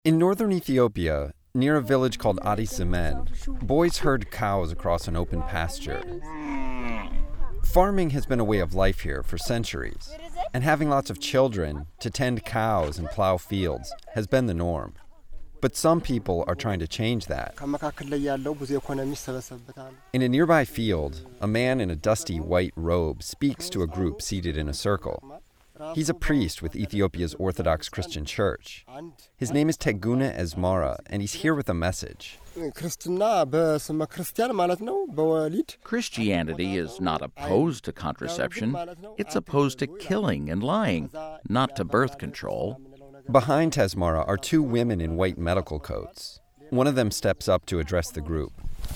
In northern Ethiopia, near a village called Addis Zemen, boys herd cows across an open pasture. Farming has been a way of life here for centuries, and having lots of children to tend cows and plow fields has been the norm. But some people are trying to change that. In a nearby field, a man in a dusty white robe speaks to a group seated in a circle. He's a priest with Ethiopia's Orthodox Christian Church. His name is Teguna Ezmara, and he's here with a message. Christianity is not opposed to contraception. It's opposed to killing and lying, not to birth control. Behind Tezmara are two women in white medical coats. One of them steps up to address the group.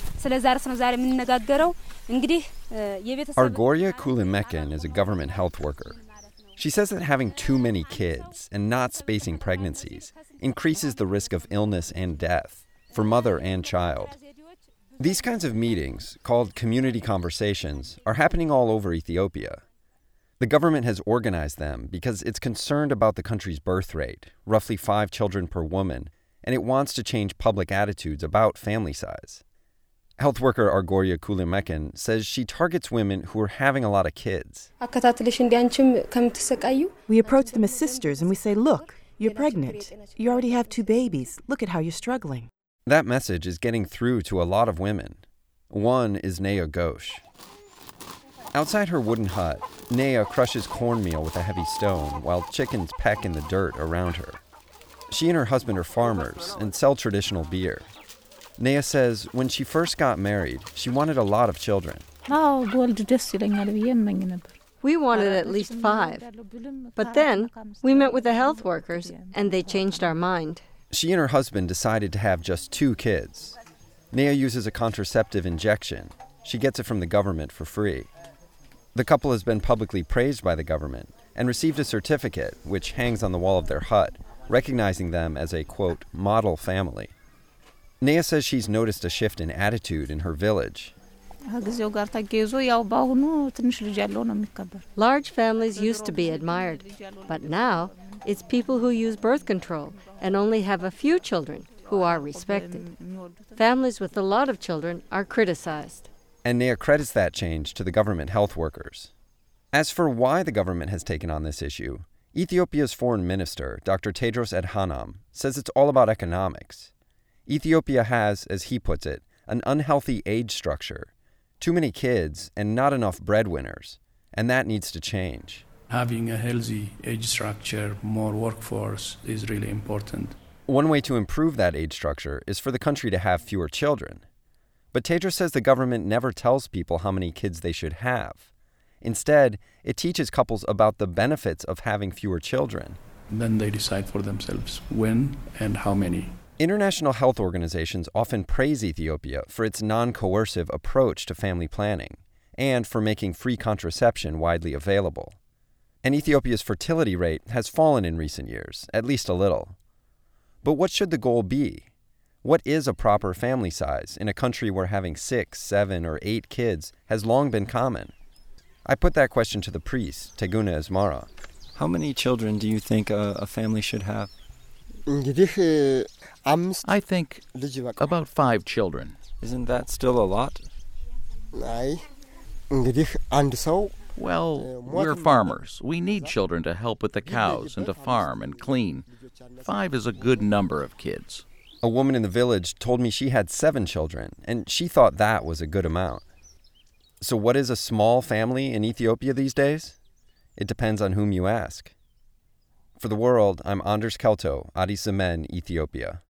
Argoria Kulimeken is a government health worker. She says that having too many kids and not spacing pregnancies increases the risk of illness and death for mother and child. These kinds of meetings, called community conversations, are happening all over Ethiopia. The government has organized them because it's concerned about the country's birth rate, roughly 5 children per woman, and it wants to change public attitudes about family size. Health worker Argoria Kulimeken says she targets women who are having a lot of kids. We approach them as sisters and we say, look, you're pregnant. You already have 2 babies. Look at how you're struggling. That message is getting through to a lot of women. One is Nea Ghosh. Outside her wooden hut, Nea crushes cornmeal with a heavy stone while chickens peck in the dirt around her. She and her husband are farmers and sell traditional beer. Nea says when she first got married, she wanted a lot of children. We wanted at least 5. But then we met with the health workers and they changed our mind. She and her husband decided to have just 2 kids. Nea uses a contraceptive injection. She gets it from the government for free. The couple has been publicly praised by the government and received a certificate, which hangs on the wall of their hut, recognizing them as a, quote, model family. Nea says she's noticed a shift in attitude in her village. Large families used to be admired, but now it's people who use birth control and only have a few children who are respected. Families with a lot of children are criticized. And Nea credits that change to the government health workers. As for why the government has taken on this issue, Ethiopia's foreign minister, Dr. Tedros Adhanom, says it's all about economics. Ethiopia has, as he puts it, an unhealthy age structure, too many kids and not enough breadwinners, and that needs to change. Having a healthy age structure, more workforce is really important. One way to improve that age structure is for the country to have fewer children. But Tedros says the government never tells people how many kids they should have. Instead, it teaches couples about the benefits of having fewer children. Then they decide for themselves when and how many. International health organizations often praise Ethiopia for its non-coercive approach to family planning and for making free contraception widely available. And Ethiopia's fertility rate has fallen in recent years, at least a little. But what should the goal be? What is a proper family size in a country where having 6, 7, or 8 kids has long been common? I put that question to the priest, Teguna Ezmara. How many children do you think a family should have? I think about 5 children. Isn't that still a lot? Well, we're farmers. We need children to help with the cows and to farm and clean. 5 is a good number of kids. A woman in the village told me she had 7 children, and she thought that was a good amount. So what is a small family in Ethiopia these days? It depends on whom you ask. For The World, I'm Anders Kelto, Addis Zemen, Ethiopia.